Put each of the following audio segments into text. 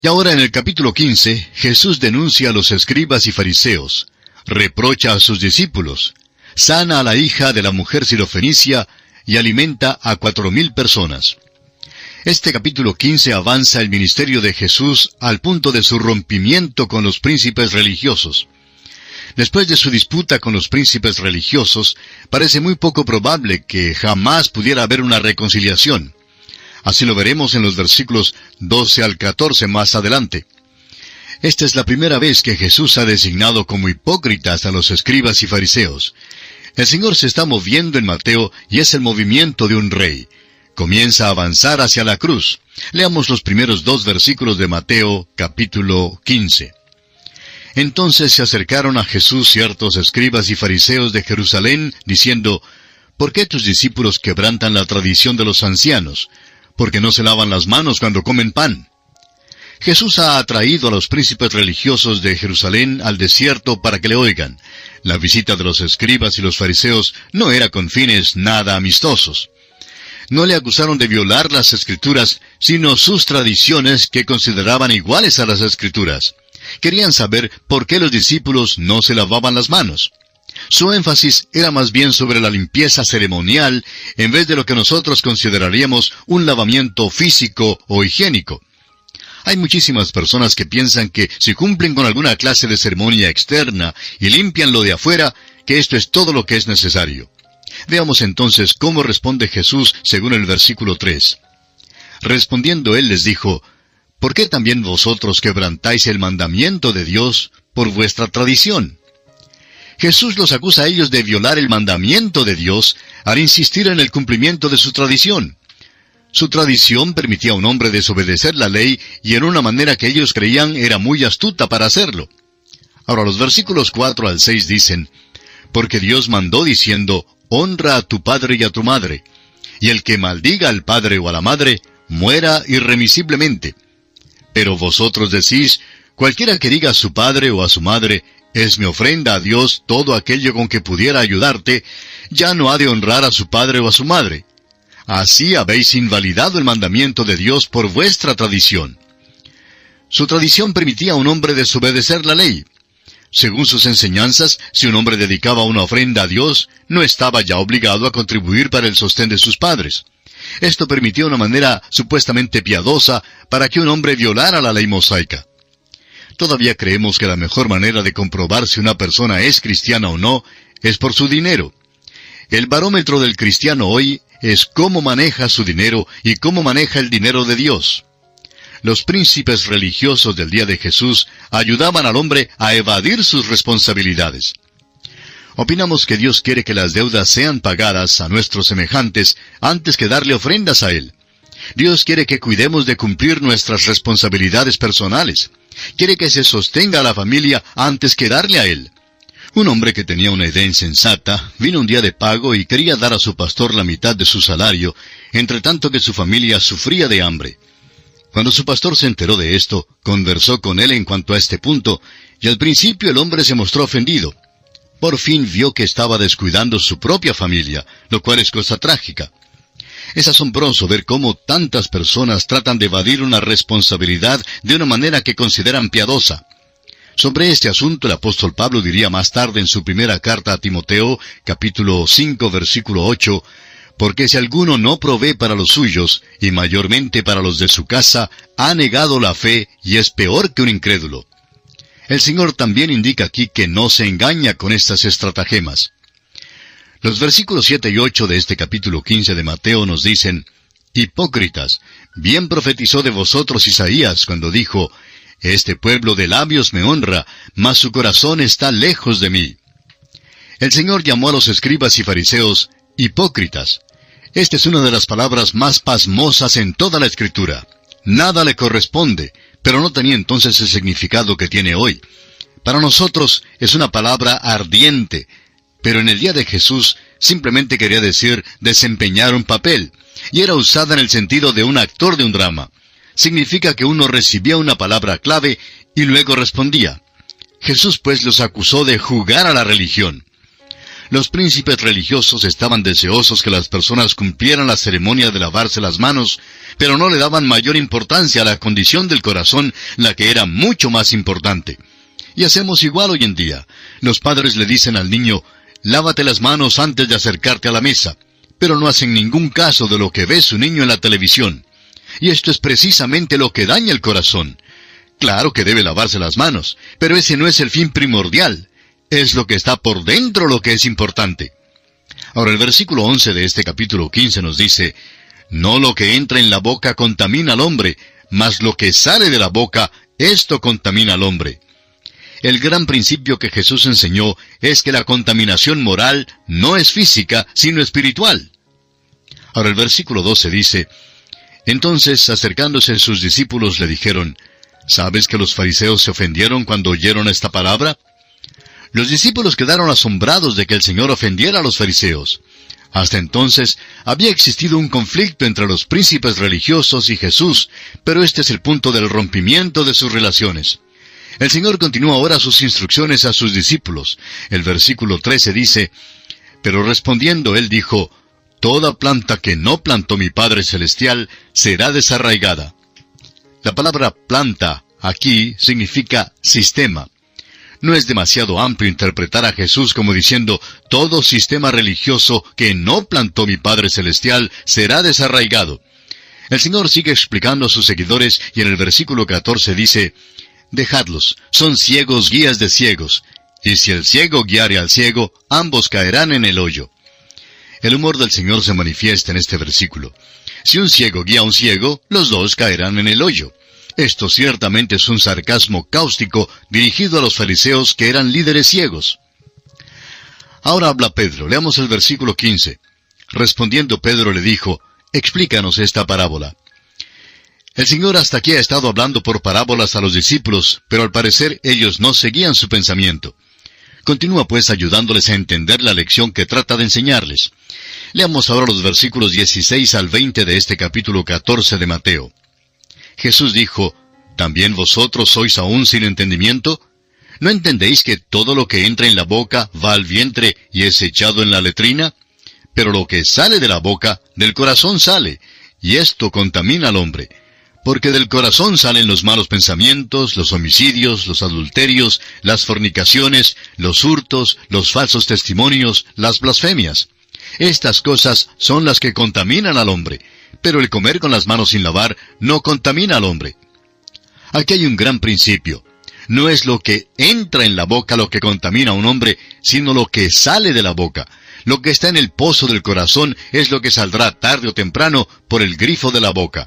Y ahora en el capítulo 15, Jesús denuncia a los escribas y fariseos, reprocha a sus discípulos, sana a la hija de la mujer sirofenicia y alimenta a 4,000 personas. Este capítulo 15 avanza el ministerio de Jesús al punto de su rompimiento con los príncipes religiosos. Después de su disputa con los príncipes religiosos, parece muy poco probable que jamás pudiera haber una reconciliación. Así lo veremos en los versículos 12 al 14 más adelante. Esta es la primera vez que Jesús ha designado como hipócritas a los escribas y fariseos. El Señor se está moviendo en Mateo y es el movimiento de un rey. Comienza a avanzar hacia la cruz. Leamos los primeros 2 versículos de Mateo, capítulo 15. Entonces se acercaron a Jesús ciertos escribas y fariseos de Jerusalén, diciendo, ¿por qué tus discípulos quebrantan la tradición de los ancianos? Porque no se lavan las manos cuando comen pan. Jesús ha atraído a los príncipes religiosos de Jerusalén al desierto para que le oigan. La visita de los escribas y los fariseos no era con fines nada amistosos. No le acusaron de violar las Escrituras, sino sus tradiciones que consideraban iguales a las Escrituras. Querían saber por qué los discípulos no se lavaban las manos. Su énfasis era más bien sobre la limpieza ceremonial, en vez de lo que nosotros consideraríamos un lavamiento físico o higiénico. Hay muchísimas personas que piensan que si cumplen con alguna clase de ceremonia externa y limpian lo de afuera, que esto es todo lo que es necesario. Veamos entonces cómo responde Jesús según el versículo 3. Respondiendo él les dijo, ¿por qué también vosotros quebrantáis el mandamiento de Dios por vuestra tradición? Jesús los acusa a ellos de violar el mandamiento de Dios al insistir en el cumplimiento de su tradición. Su tradición permitía a un hombre desobedecer la ley y en una manera que ellos creían era muy astuta para hacerlo. Ahora los versículos 4 al 6 dicen, porque Dios mandó diciendo, honra a tu padre y a tu madre, y el que maldiga al padre o a la madre, muera irremisiblemente. Pero vosotros decís, cualquiera que diga a su padre o a su madre, es mi ofrenda a Dios todo aquello con que pudiera ayudarte, ya no ha de honrar a su padre o a su madre. Así habéis invalidado el mandamiento de Dios por vuestra tradición. Su tradición permitía a un hombre desobedecer la ley. Según sus enseñanzas, si un hombre dedicaba una ofrenda a Dios, no estaba ya obligado a contribuir para el sostén de sus padres. Esto permitía una manera supuestamente piadosa para que un hombre violara la ley mosaica. Todavía creemos que la mejor manera de comprobar si una persona es cristiana o no es por su dinero. El barómetro del cristiano hoy es cómo maneja su dinero y cómo maneja el dinero de Dios. Los príncipes religiosos del día de Jesús ayudaban al hombre a evadir sus responsabilidades. Opinamos que Dios quiere que las deudas sean pagadas a nuestros semejantes antes que darle ofrendas a Él. Dios quiere que cuidemos de cumplir nuestras responsabilidades personales. Quiere que se sostenga a la familia antes que darle a Él. Un hombre que tenía una idea insensata vino un día de pago y quería dar a su pastor la mitad de su salario, entre tanto que su familia sufría de hambre. Cuando su pastor se enteró de esto, conversó con él en cuanto a este punto, y al principio el hombre se mostró ofendido. Por fin vio que estaba descuidando su propia familia, lo cual es cosa trágica. Es asombroso ver cómo tantas personas tratan de evadir una responsabilidad de una manera que consideran piadosa. Sobre este asunto el apóstol Pablo diría más tarde en su primera carta a Timoteo, capítulo 5, versículo 8, porque si alguno no provee para los suyos, y mayormente para los de su casa, ha negado la fe y es peor que un incrédulo. El Señor también indica aquí que no se engaña con estas estratagemas. Los versículos 7 y 8 de este capítulo 15 de Mateo nos dicen, hipócritas, bien profetizó de vosotros Isaías cuando dijo, este pueblo de labios me honra, mas su corazón está lejos de mí. El Señor llamó a los escribas y fariseos hipócritas. Esta es una de las palabras más pasmosas en toda la Escritura. Nada le corresponde, pero no tenía entonces el significado que tiene hoy. Para nosotros es una palabra ardiente, pero en el día de Jesús simplemente quería decir desempeñar un papel, y era usada en el sentido de un actor de un drama. Significa que uno recibía una palabra clave y luego respondía. Jesús pues los acusó de jugar a la religión. Los príncipes religiosos estaban deseosos que las personas cumplieran la ceremonia de lavarse las manos, pero no le daban mayor importancia a la condición del corazón, la que era mucho más importante. Y hacemos igual hoy en día. Los padres le dicen al niño, lávate las manos antes de acercarte a la mesa, pero no hacen ningún caso de lo que ve su niño en la televisión. Y esto es precisamente lo que daña el corazón. Claro que debe lavarse las manos, pero ese no es el fin primordial. Es lo que está por dentro lo que es importante. Ahora el versículo 11 de este capítulo 15 nos dice, no lo que entra en la boca contamina al hombre, mas lo que sale de la boca, esto contamina al hombre. El gran principio que Jesús enseñó es que la contaminación moral no es física, sino espiritual. Ahora el versículo 12 dice, entonces acercándose sus discípulos le dijeron, ¿sabes que los fariseos se ofendieron cuando oyeron esta palabra? Los discípulos quedaron asombrados de que el Señor ofendiera a los fariseos. Hasta entonces había existido un conflicto entre los príncipes religiosos y Jesús, pero este es el punto del rompimiento de sus relaciones. El Señor continúa ahora sus instrucciones a sus discípulos. El versículo 13 dice, pero respondiendo él dijo, toda planta que no plantó mi Padre Celestial será desarraigada. La palabra planta aquí significa sistema. No es demasiado amplio interpretar a Jesús como diciendo, todo sistema religioso que no plantó mi Padre Celestial será desarraigado. El Señor sigue explicando a sus seguidores y en el versículo 14 dice, dejadlos, son ciegos guías de ciegos, y si el ciego guiare al ciego, ambos caerán en el hoyo. El humor del Señor se manifiesta en este versículo. Si un ciego guía a un ciego, los dos caerán en el hoyo. Esto ciertamente es un sarcasmo cáustico dirigido a los fariseos que eran líderes ciegos. Ahora habla Pedro. Leamos el versículo 15. Respondiendo Pedro le dijo, explícanos esta parábola. El Señor hasta aquí ha estado hablando por parábolas a los discípulos, pero al parecer ellos no seguían su pensamiento. Continúa pues ayudándoles a entender la lección que trata de enseñarles. Leamos ahora los versículos 16 al 20 de este capítulo 14 de Mateo. Jesús dijo, ¿también vosotros sois aún sin entendimiento? ¿No entendéis que todo lo que entra en la boca va al vientre y es echado en la letrina? Pero lo que sale de la boca, del corazón sale, y esto contamina al hombre. Porque del corazón salen los malos pensamientos, los homicidios, los adulterios, las fornicaciones, los hurtos, los falsos testimonios, las blasfemias. Estas cosas son las que contaminan al hombre, pero el comer con las manos sin lavar no contamina al hombre. Aquí hay un gran principio. No es lo que entra en la boca lo que contamina a un hombre, sino lo que sale de la boca. Lo que está en el pozo del corazón es lo que saldrá tarde o temprano por el grifo de la boca.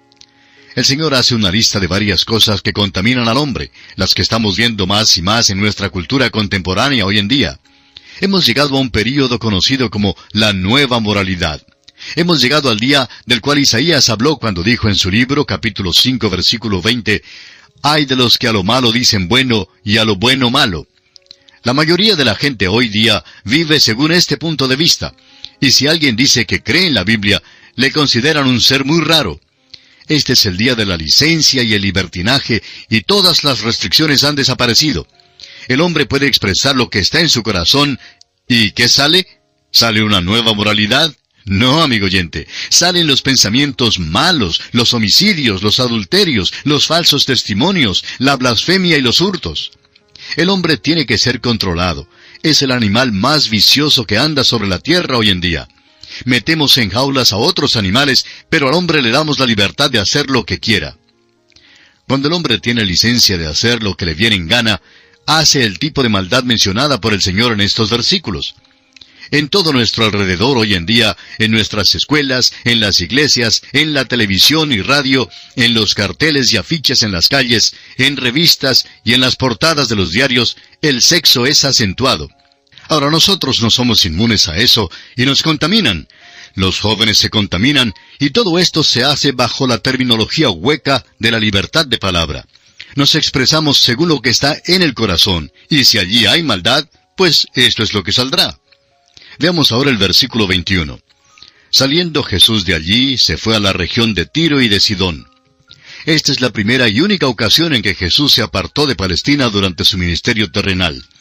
El Señor hace una lista de varias cosas que contaminan al hombre, las que estamos viendo más y más en nuestra cultura contemporánea hoy en día. Hemos llegado a un período conocido como la nueva moralidad. Hemos llegado al día del cual Isaías habló cuando dijo en su libro, capítulo 5, versículo 20, «Ay de los que a lo malo dicen bueno y a lo bueno malo». La mayoría de la gente hoy día vive según este punto de vista, y si alguien dice que cree en la Biblia, le consideran un ser muy raro. Este es el día de la licencia y el libertinaje, y todas las restricciones han desaparecido. El hombre puede expresar lo que está en su corazón, ¿y qué sale? ¿Sale una nueva moralidad? No, amigo oyente, salen los pensamientos malos, los homicidios, los adulterios, los falsos testimonios, la blasfemia y los hurtos. El hombre tiene que ser controlado. Es el animal más vicioso que anda sobre la tierra hoy en día. Metemos en jaulas a otros animales, pero al hombre le damos la libertad de hacer lo que quiera. Cuando el hombre tiene licencia de hacer lo que le viene en gana, hace el tipo de maldad mencionada por el Señor en estos versículos. En todo nuestro alrededor hoy en día, en nuestras escuelas, en las iglesias, en la televisión y radio, en los carteles y afiches en las calles, en revistas y en las portadas de los diarios, el sexo es acentuado. Ahora nosotros no somos inmunes a eso y nos contaminan. Los jóvenes se contaminan y todo esto se hace bajo la terminología hueca de la libertad de palabra. Nos expresamos según lo que está en el corazón, y si allí hay maldad, pues esto es lo que saldrá. Veamos ahora el versículo 21. Saliendo Jesús de allí, se fue a la región de Tiro y de Sidón. Esta es la primera y única ocasión en que Jesús se apartó de Palestina durante su ministerio terrenal.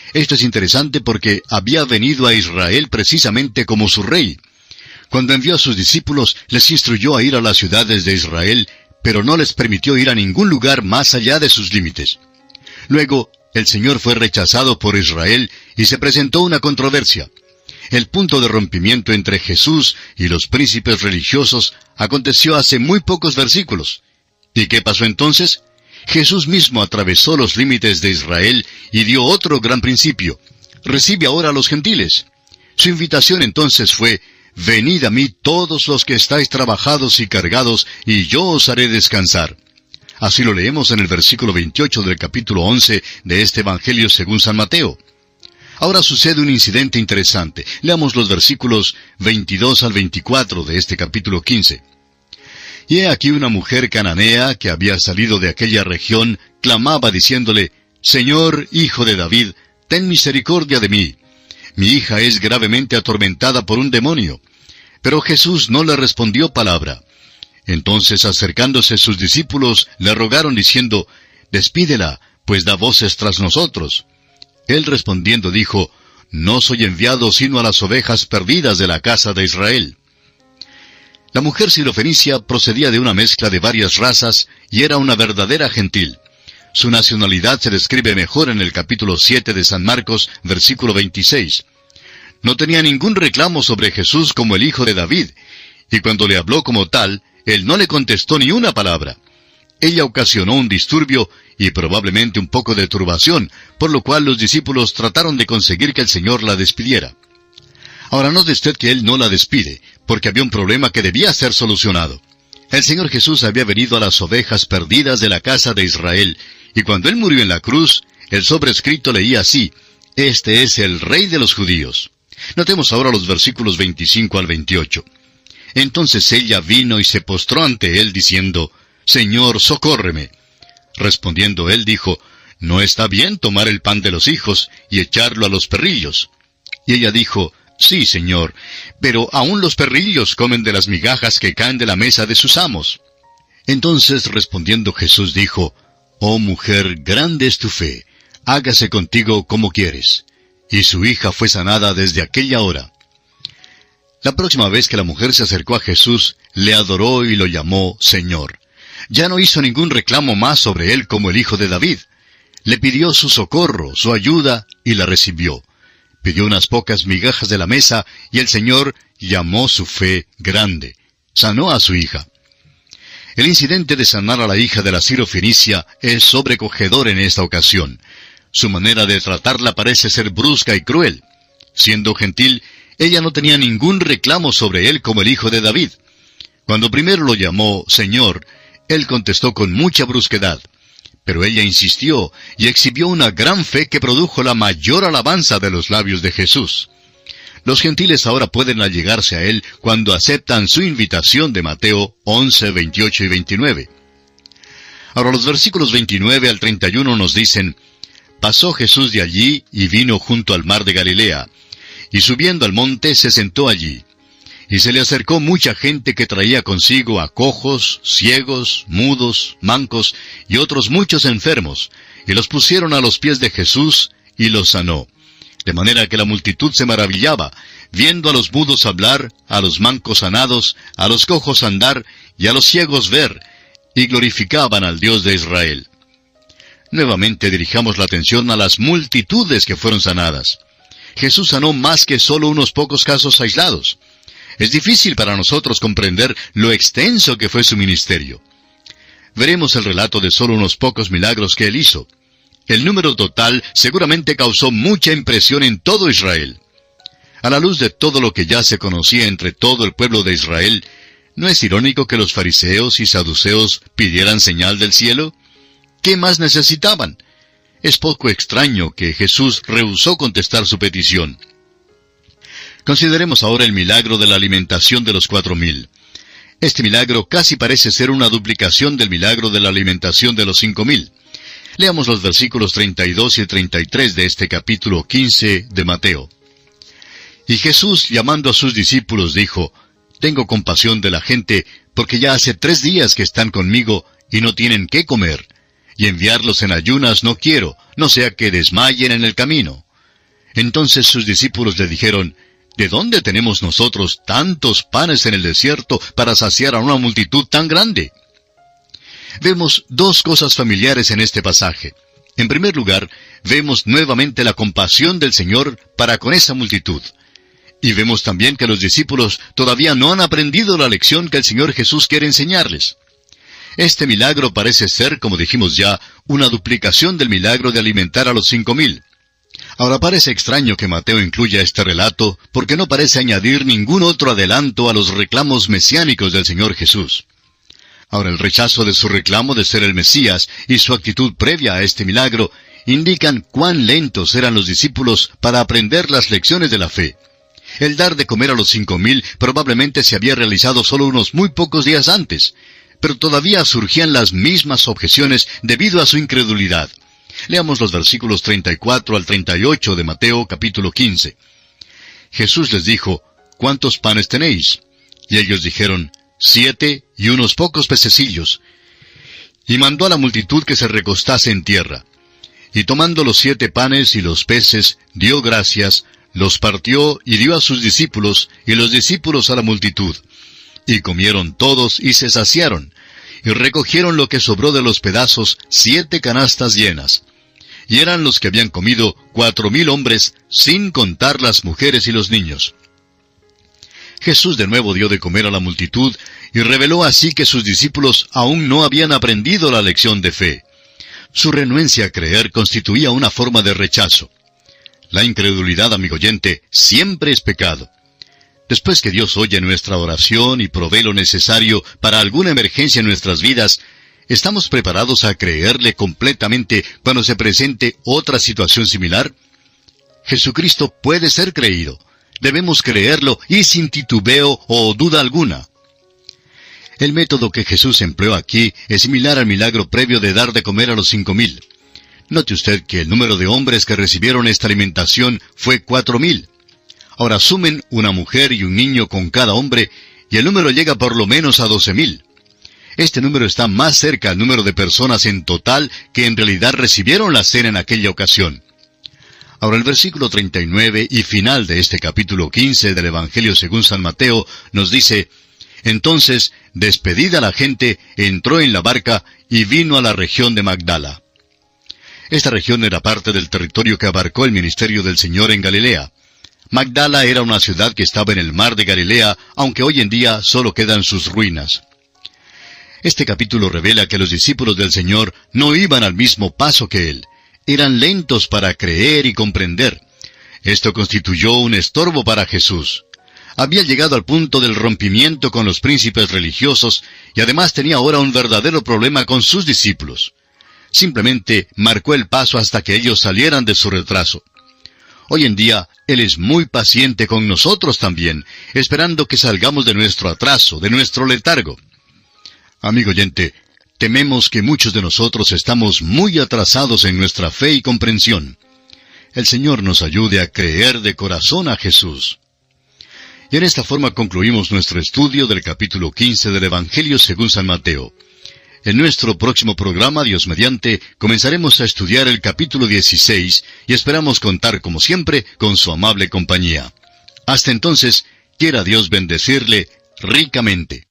Esto es interesante porque había venido a Israel precisamente como su rey. Cuando envió a sus discípulos, les instruyó a ir a las ciudades de Israel, pero no les permitió ir a ningún lugar más allá de sus límites. Luego, el Señor fue rechazado por Israel y se presentó una controversia. El punto de rompimiento entre Jesús y los príncipes religiosos aconteció hace muy pocos versículos. ¿Y qué pasó entonces? Jesús mismo atravesó los límites de Israel y dio otro gran principio. Recibe ahora a los gentiles. Su invitación entonces fue: «Venid a mí todos los que estáis trabajados y cargados, y yo os haré descansar». Así lo leemos en el versículo 28 del capítulo 11 de este Evangelio según San Mateo. Ahora sucede un incidente interesante. Leamos los versículos 22 al 24 de este capítulo 15. Y he aquí una mujer cananea que había salido de aquella región, clamaba diciéndole: «Señor, hijo de David, ten misericordia de mí. Mi hija es gravemente atormentada por un demonio». Pero Jesús no le respondió palabra. Entonces, acercándose sus discípulos, le rogaron diciendo: «Despídela, pues da voces tras nosotros». Él respondiendo dijo: «No soy enviado sino a las ovejas perdidas de la casa de Israel». La mujer sirofenicia procedía de una mezcla de varias razas y era una verdadera gentil. Su nacionalidad se describe mejor en el capítulo 7 de San Marcos, versículo 26. No tenía ningún reclamo sobre Jesús como el hijo de David, y cuando le habló como tal, él no le contestó ni una palabra. Ella ocasionó un disturbio y probablemente un poco de turbación, por lo cual los discípulos trataron de conseguir que el Señor la despidiera. Ahora note usted que Él no la despide, porque había un problema que debía ser solucionado. El Señor Jesús había venido a las ovejas perdidas de la casa de Israel, y cuando Él murió en la cruz, el sobrescrito leía así: «Este es el Rey de los judíos». Notemos ahora los versículos 25 al 28. Entonces ella vino y se postró ante Él, diciendo: «Señor, socórreme». Respondiendo Él dijo: «No está bien tomar el pan de los hijos y echarlo a los perrillos». Y ella dijo: «Sí, Señor, pero aún los perrillos comen de las migajas que caen de la mesa de sus amos». Entonces respondiendo Jesús dijo: «Oh mujer, grande es tu fe, hágase contigo como quieres». Y su hija fue sanada desde aquella hora. La próxima vez que la mujer se acercó a Jesús, le adoró y lo llamó Señor. Ya no hizo ningún reclamo más sobre él como el hijo de David. Le pidió su socorro, su ayuda, y la recibió. Pidió unas pocas migajas de la mesa, y el Señor llamó su fe grande. Sanó a su hija. El incidente de sanar a la hija de la sirofenicia es sobrecogedor en esta ocasión. Su manera de tratarla parece ser brusca y cruel. Siendo gentil, ella no tenía ningún reclamo sobre él como el hijo de David. Cuando primero lo llamó Señor, él contestó con mucha brusquedad. Pero ella insistió y exhibió una gran fe que produjo la mayor alabanza de los labios de Jesús. Los gentiles ahora pueden allegarse a él cuando aceptan su invitación de Mateo 11, 28 y 29. Ahora los versículos 29 al 31 nos dicen: «Pasó Jesús de allí y vino junto al mar de Galilea, y subiendo al monte se sentó allí. Y se le acercó mucha gente que traía consigo a cojos, ciegos, mudos, mancos y otros muchos enfermos, y los pusieron a los pies de Jesús y los sanó. De manera que la multitud se maravillaba, viendo a los mudos hablar, a los mancos sanados, a los cojos andar y a los ciegos ver, y glorificaban al Dios de Israel». Nuevamente dirijamos la atención a las multitudes que fueron sanadas. Jesús sanó más que solo unos pocos casos aislados. Es difícil para nosotros comprender lo extenso que fue su ministerio. Veremos el relato de solo unos pocos milagros que él hizo. El número total seguramente causó mucha impresión en todo Israel. A la luz de todo lo que ya se conocía entre todo el pueblo de Israel, ¿no es irónico que los fariseos y saduceos pidieran señal del cielo? ¿Qué más necesitaban? Es poco extraño que Jesús rehusó contestar su petición. Consideremos ahora el milagro de la alimentación de los 4,000. Este milagro casi parece ser una duplicación del milagro de la alimentación de los 5,000. Leamos los versículos 32 y 33 de este capítulo 15 de Mateo. «Y Jesús, llamando a sus discípulos, dijo: Tengo compasión de la gente, porque ya hace 3 días que están conmigo y no tienen qué comer. Y enviarlos en ayunas no quiero, no sea que desmayen en el camino. Entonces sus discípulos le dijeron, ¿de dónde tenemos nosotros tantos panes en el desierto para saciar a una multitud tan grande? Vemos dos cosas familiares en este pasaje. En primer lugar, vemos nuevamente la compasión del Señor para con esa multitud. Y vemos también que los discípulos todavía no han aprendido la lección que el Señor Jesús quiere enseñarles. Este milagro parece ser, como dijimos ya, una duplicación del milagro de alimentar a los 5,000. Ahora parece extraño que Mateo incluya este relato, porque no parece añadir ningún otro adelanto a los reclamos mesiánicos del Señor Jesús. Ahora el rechazo de su reclamo de ser el Mesías y su actitud previa a este milagro indican cuán lentos eran los discípulos para aprender las lecciones de la fe. El dar de comer a los 5,000 probablemente se había realizado solo unos muy pocos días antes, pero todavía surgían las mismas objeciones debido a su incredulidad. Leamos los versículos 34 al 38 de Mateo capítulo 15. Jesús les dijo, ¿cuántos panes tenéis? Y ellos dijeron, 7 y unos pocos pececillos. Y mandó a la multitud que se recostase en tierra. Y tomando los 7 panes y los peces, dio gracias, los partió y dio a sus discípulos, y los discípulos a la multitud. Y comieron todos y se saciaron, y recogieron lo que sobró de los pedazos, 7 canastas llenas. Y eran los que habían comido 4,000 hombres, sin contar las mujeres y los niños. Jesús de nuevo dio de comer a la multitud, y reveló así que sus discípulos aún no habían aprendido la lección de fe. Su renuencia a creer constituía una forma de rechazo. La incredulidad, amigo oyente, siempre es pecado. Después que Dios oye nuestra oración y provee lo necesario para alguna emergencia en nuestras vidas, ¿estamos preparados a creerle completamente cuando se presente otra situación similar? Jesucristo puede ser creído. Debemos creerlo y sin titubeo o duda alguna. El método que Jesús empleó aquí es similar al milagro previo de dar de comer a los 5,000. Note usted que el número de hombres que recibieron esta alimentación fue 4,000. Ahora sumen una mujer y un niño con cada hombre, y el número llega por lo menos a 12,000. Este número está más cerca al número de personas en total que en realidad recibieron la cena en aquella ocasión. Ahora el versículo 39 y final de este capítulo 15 del Evangelio según San Mateo nos dice, entonces, despedida la gente, entró en la barca y vino a la región de Magdala. Esta región era parte del territorio que abarcó el ministerio del Señor en Galilea. Magdala era una ciudad que estaba en el mar de Galilea, aunque hoy en día solo quedan sus ruinas. Este capítulo revela que los discípulos del Señor no iban al mismo paso que Él. Eran lentos para creer y comprender. Esto constituyó un estorbo para Jesús. Había llegado al punto del rompimiento con los príncipes religiosos y además tenía ahora un verdadero problema con sus discípulos. Simplemente marcó el paso hasta que ellos salieran de su retraso. Hoy en día, Él es muy paciente con nosotros también, esperando que salgamos de nuestro atraso, de nuestro letargo. Amigo oyente, tememos que muchos de nosotros estamos muy atrasados en nuestra fe y comprensión. El Señor nos ayude a creer de corazón a Jesús. Y en esta forma concluimos nuestro estudio del capítulo 15 del Evangelio según San Mateo. En nuestro próximo programa, Dios mediante, comenzaremos a estudiar el capítulo 16 y esperamos contar, como siempre, con su amable compañía. Hasta entonces, quiera Dios bendecirle ricamente.